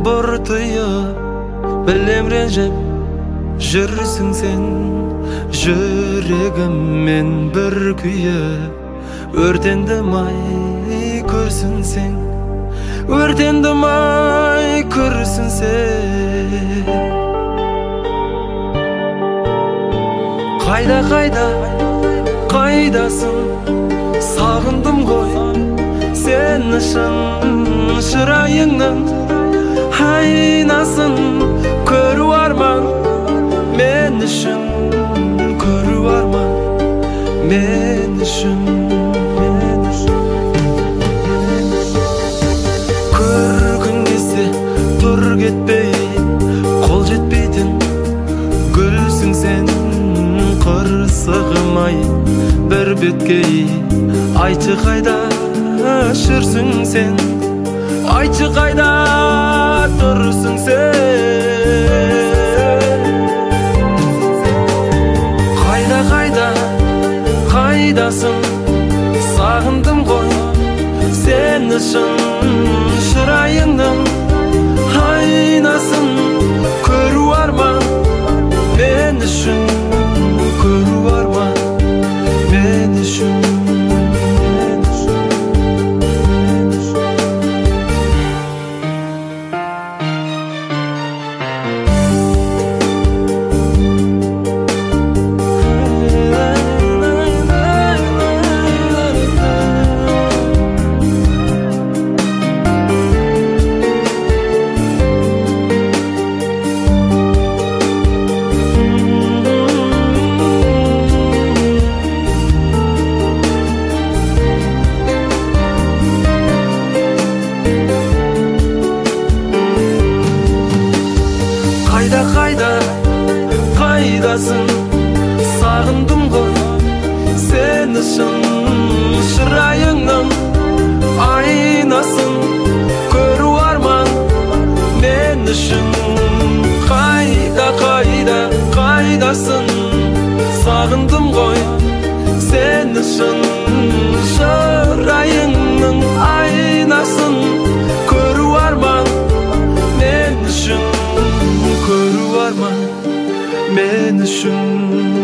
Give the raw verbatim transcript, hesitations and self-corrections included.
Bortuyup bilem renjip жүрсің sen. Жүрегіммен бір күйіп өртендім ай көрсін sen. Өртендім ай көрсін sen. Қайда қайда қайдасың, сағындым ғой сені шын шырайыңның айнасын көру арман мен үшін, көру арман мен үшін. Көргің келсе тұр кетпей, қол жетпейтін гүлсің сен. Қырсығым ай бір беткей, айтшы қайда жүрсің сен. Айтшы қайда тұрсың сен. Қайда қайда қайдасың, сағындым ғой сені шын шырайыңның айнасын көру арман мен үшін, көру арман мен үшін. Қайда қайдасың, сағындым ғой сені шын шырайыңның айнасын көру арман мен үшін. Қайда қайда қайдасың, сағындым ғой сені шын шырайыңның айнасын көру арман мен үшін, көру арман мен үшін.